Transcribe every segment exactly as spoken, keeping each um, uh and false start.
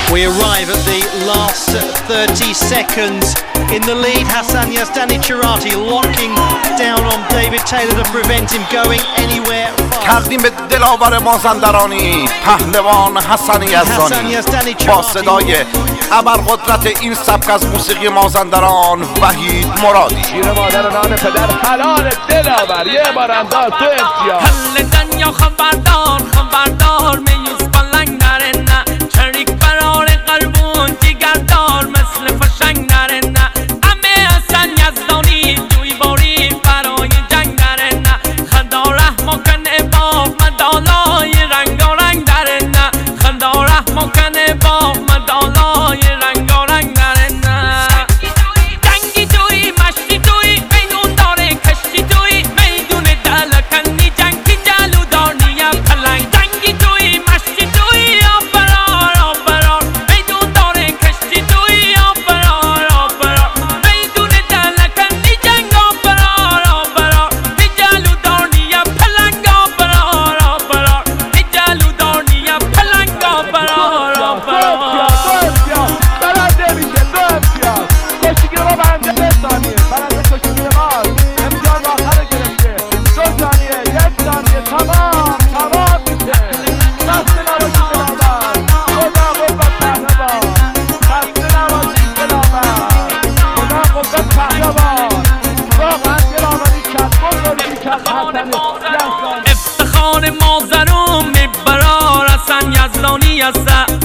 We arrive at the last thirty seconds. In the lead, Hassan Yazdani Cherati locking down on David Taylor to prevent him going anywhere fast. تقدیم به دلاور مازندرانی پهلوان حسن یزدانی با صدای ابرقدرت این سبک از موسیقی مازندران وحید مرادی. شیر مادر نان پدر حلال دلاور یه بار انداز تو امتیاز. حل دنیا خبردار خبردار میوز بلنگ نره نه چریک برار قلبون دیگردار مثل فشنگ نره نه امه حسن یزدانی جوی باری برای جنگ نره نه خدا رحم کنه با مدالای رنگارنگ داره نه خدا رحم کنه با مدالای رنگارنگ داره نه جنگی توی مشتی توی میدون داره کشتی توی میدون دلکنی جنگی جلو دارنیم پلنگ جنگی توی مشتی توی آبرار آبرار میدون داره کشتی توی آبرار آبرار میدون دلکنی جنگ آبرار آبرار می جلو دارنیم پلنگ آبرار آبرار می جلو دارنیم پلنگ آبرار آبرار برنده میشه دو امتیاز. کشتیگیر ما برنده به ثانیه برنده کشتیگیر ما امتیاز آخر گرفته. دو ثانیه یک ثانیه تمام تمام میشه. خسته نباشید دلاور خدا قوت پهلوان خسته نباشید دلاور خدا قوت پهلوان واقعا دلاوری کرد بزرگی کرد حسن یزدانی. افتخار مازروم میبرار حسن یزدانی است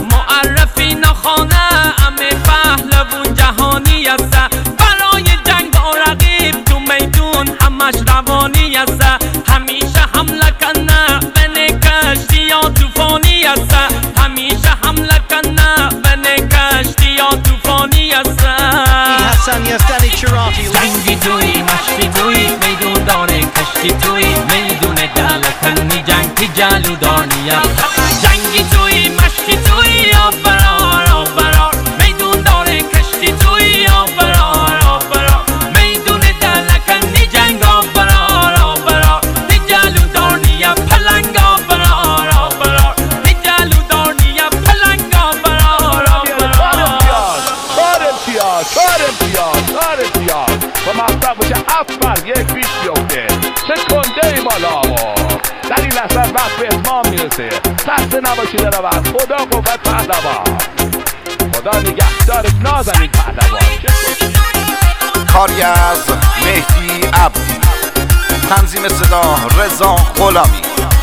معرفی نخانه امه پهلوان جهانی است برای جنگ با رقیب تو میدون همش روانی است همیشه حمله کنه بین کشتی یا طوفانی است همیشه حمله کنه بین کشتی یا طوفانی است. Hassan Yazdani Cherati. جنگی توی مشتی توی میدون داره کشتی توی میدون دلکنی جنگی جلو دارنیم جنگی توی مشتی توی آبرار آبرار میدون داره کشتی توی آبرار آبرار میدون دلکنی جنگ آبرار آبرار می جلو دارنیم پلنگ آبرار آبرار می جلو دارنیم پلنگ آبرار آبرار. چهار امتیاز چهار امتیاز چهار امتیاز و مطلب باشه هفت بر یک بیست بیفته. چه کنده ای بالا در این لحظه وقت به اتمام میرسه. خسته نباشید دلاور خدا قوت پهلوان خدا نگهدار نازنین پهلوان. کاری از مهدی عبدی، تنظیم صدا رضا غلامی.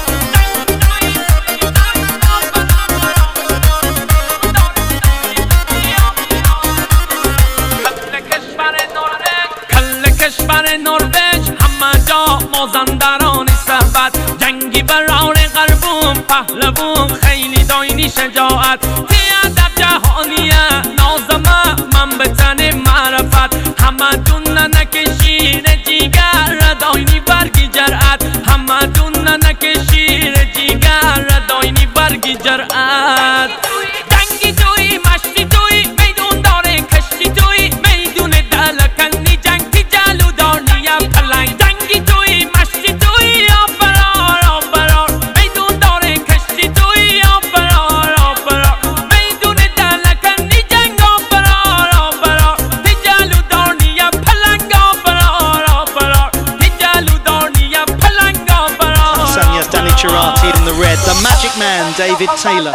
کشور نروژ همه جا مازندران ثروت جنگی برار قلبون پهلوان خیلی داینی شجاعت ادب جهانیه نازمه من به تن معرفت همه دون نکشیر جیگر داینی برگی جرأت همه دون نکشیر جیگر داینی برگی جرأت جنگی توی مشتی توی میدون داره کشتی توی میدون دلکنی جنگی جلو دارنیم پلنگ جنگی توی مشتی توی آبرار آبرار میدون داره کشتی توی آبرار آبرار میدون دلکنی جنگ آبرار آبرار می جلو دارنیم پلنگ آبرار آبرار می جلو دارنیم پلنگ آبرار. Hassan Yazdani Cherati in the red. The Magic Man, David Taylor.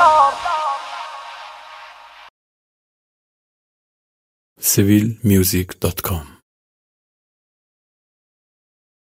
civil music dot com